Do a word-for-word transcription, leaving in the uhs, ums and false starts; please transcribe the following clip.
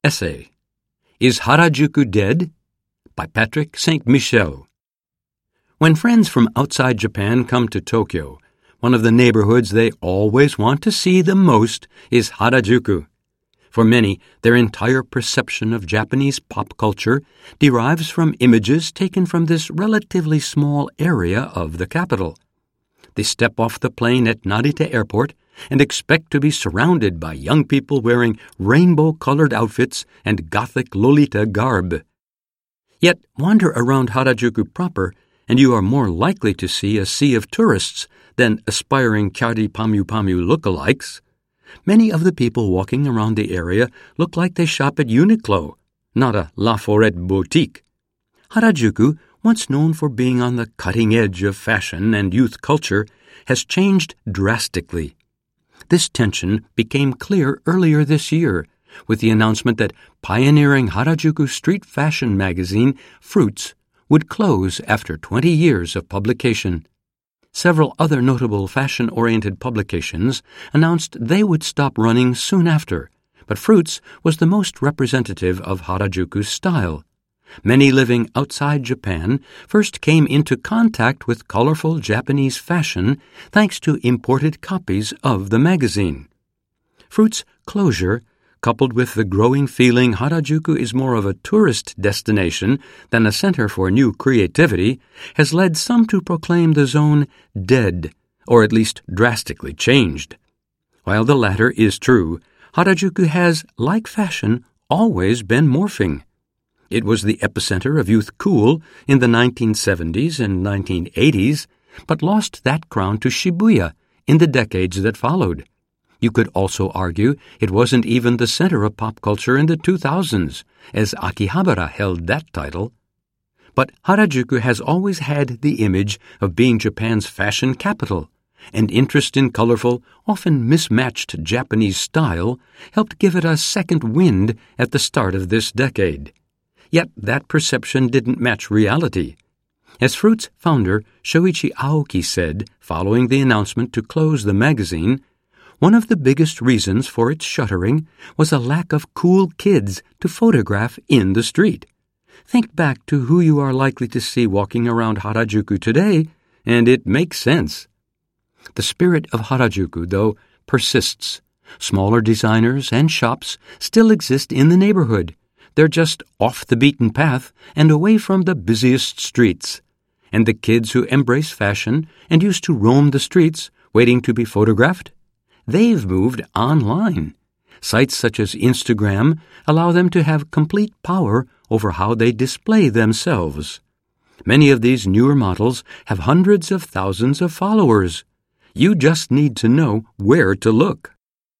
Essay. Is Harajuku Dead? By Patrick Saint Michel. When friends from outside Japan come to Tokyo, one of the neighborhoods they always want to see the most is Harajuku. For many, their entire perception of Japanese pop culture derives from images taken from this relatively small area of the capital. They step off the plane at Narita Airport and expect to be surrounded by young people wearing rainbow-colored outfits and gothic Lolita garb. Yet wander around Harajuku proper, and you are more likely to see a sea of tourists than aspiring Kyary Pamyu Pamyu lookalikes. Many of the people walking around the area look like they shop at Uniqlo, not a La Forêt boutique. Harajuku, once known for being on the cutting edge of fashion and youth culture, has changed drastically. This tension became clear earlier this year with the announcement that pioneering Harajuku street fashion magazine Fruits would close after twenty years of publication. Several other notable fashion-oriented publications announced they would stop running soon after, but Fruits was the most representative of Harajuku's style. Many living outside Japan first came into contact with colorful Japanese fashion thanks to imported copies of the magazine. Fruits' closure, coupled with the growing feeling Harajuku is more of a tourist destination than a center for new creativity, has led some to proclaim the zone dead, or at least drastically changed. While the latter is true, Harajuku has, like fashion, always been morphing. It was the epicenter of youth cool in the nineteen seventies and nineteen eighties, but lost that crown to Shibuya in the decades that followed. You could also argue it wasn't even the center of pop culture in the two thousands, as Akihabara held that title. But Harajuku has always had the image of being Japan's fashion capital, and interest in colorful, often mismatched Japanese style helped give it a second wind at the start of this decade. Yet that perception didn't match reality. As Fruits founder Shoichi Aoki said following the announcement to close the magazine, one of the biggest reasons for its shuttering was a lack of cool kids to photograph in the street. Think back to who you are likely to see walking around Harajuku today, and it makes sense. The spirit of Harajuku, though, persists. Smaller designers and shops still exist in the neighborhood. They're just off the beaten path and away from the busiest streets. And the kids who embrace fashion and used to roam the streets waiting to be photographed, they've moved online. Sites such as Instagram allow them to have complete power over how they display themselves. Many of these newer models have hundreds of thousands of followers. You just need to know where to look.